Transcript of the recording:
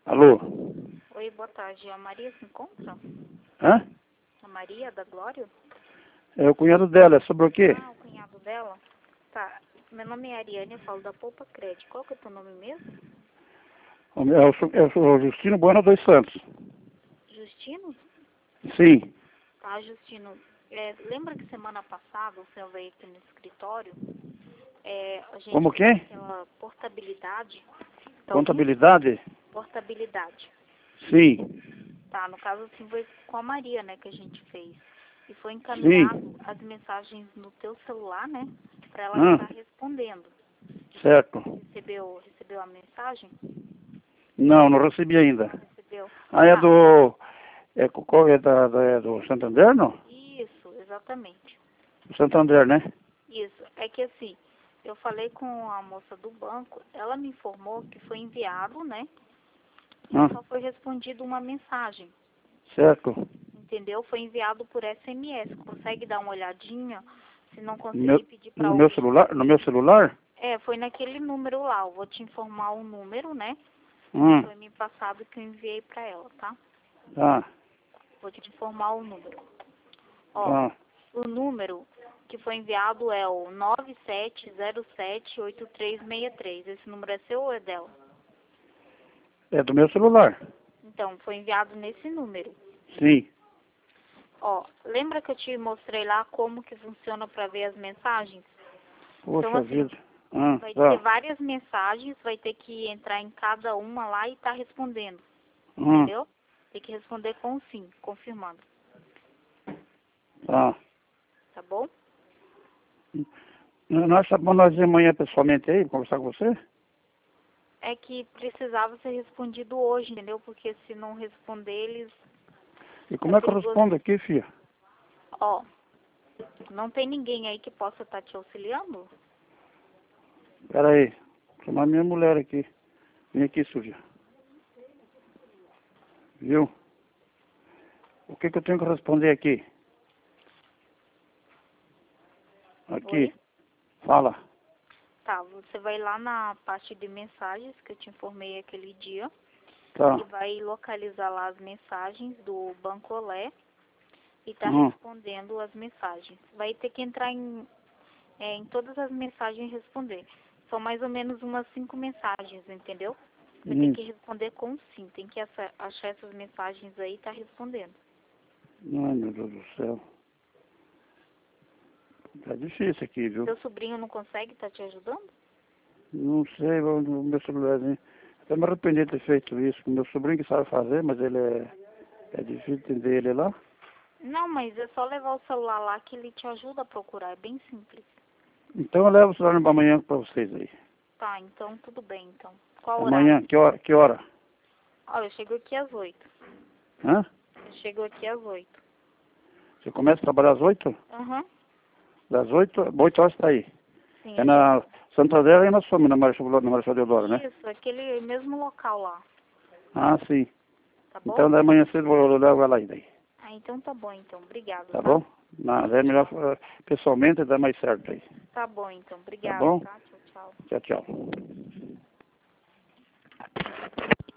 Alô? Oi, boa tarde. A Maria se encontra? Hã? A Maria da Glória? É o cunhado dela, é sobre o quê? Ah, o cunhado dela? Tá. Meu nome é Ariane, eu falo da Poupa Crédito. Qual que é o teu nome mesmo? É o Justino Bueno dos Santos. Justino? Sim. Tá, Justino. Lembra que semana passada o senhor veio aqui no escritório? A gente Como fez que? aquela portabilidade. Tá ouvindo? Contabilidade? Portabilidade. Sim. Tá, no caso assim foi com a Maria, né, que a gente fez. E foi Sim. encaminhado as mensagens no teu celular, né, pra ela Ah, estar respondendo. certo. Recebeu a mensagem? Não, não recebi ainda. Não recebeu? Ah, é Tá, do... qual é do Santander, não? isso, exatamente. Do Santander, né? Isso, é que assim, eu falei com a moça do banco, ela me informou que foi enviado, né, e Ah, só foi respondido uma mensagem, certo. entendeu? Foi enviado por SMS, consegue dar uma olhadinha? Se não No meu, conseguir pedir para no meu alguém. celular? No meu celular? Foi naquele número lá, eu vou te informar o número, né, que Ah, foi me passado que eu enviei para ela, tá? tá. Vou te informar o número. Ó, Tá. o número que foi enviado é o 97078363. Esse número é seu ou é dela? É do meu celular. Então, foi enviado nesse número. Sim. Ó, lembra que eu te mostrei lá como que funciona para ver as mensagens? Então, Poxa assim, vida. Ah, vai ter tá. várias mensagens, vai ter que entrar em cada uma lá e tá respondendo, Ah, entendeu? Tem que responder com sim, confirmando, tá. tá bom? Nós sabemos nós ir amanhã pessoalmente aí, conversar com você? É que precisava ser respondido hoje, entendeu? Porque se não responder, eles... E É como é que eu perigoso. respondo aqui, filha? Ó, não tem ninguém aí que possa estar te auxiliando? Pera aí. Vou chamar minha mulher aqui. Vem aqui, Silvia. Viu? O que eu tenho que responder aqui? Oi? Aqui. Fala. Tá, você vai lá na parte de mensagens que eu te informei aquele dia Tá. e vai localizar lá as mensagens do Banco Olé e tá Uhum. respondendo as mensagens. Vai ter que entrar em todas as mensagens e responder. São mais ou menos umas 5 mensagens, entendeu? Vai ter que responder com sim. Tem que achar essas mensagens aí e tá respondendo. Ai, meu Deus do céu. Tá difícil aqui, viu? Seu sobrinho não consegue estar te ajudando? Não sei, o meu celularzinho. Até me arrependi de ter feito isso. O meu sobrinho que sabe fazer, mas ele é difícil entender ele lá. Não, mas é só levar o celular lá que ele te ajuda a procurar. É bem simples. Então eu levo o celular para amanhã para vocês aí. Tá, então tudo bem, então. Qual horário? Amanhã, que hora? Que hora? Olha, eu chego aqui às 8. Hã? Eu chego aqui às 8. Você começa a trabalhar às 8? Aham. Das 8 horas está aí. Sim, É a gente... na Santander e na Soma, na Marechal Deodoro, né? Isso, aquele mesmo local lá. Ah, sim. Tá bom? Então da manhã cedo eu levo ela aí daí. Ah, então tá bom, então. Obrigado, Tá tá? bom? É melhor pessoalmente dá mais certo aí. Tá bom, então. Tá Obrigado, bom? tá? Tchau, tchau. Tchau, tchau.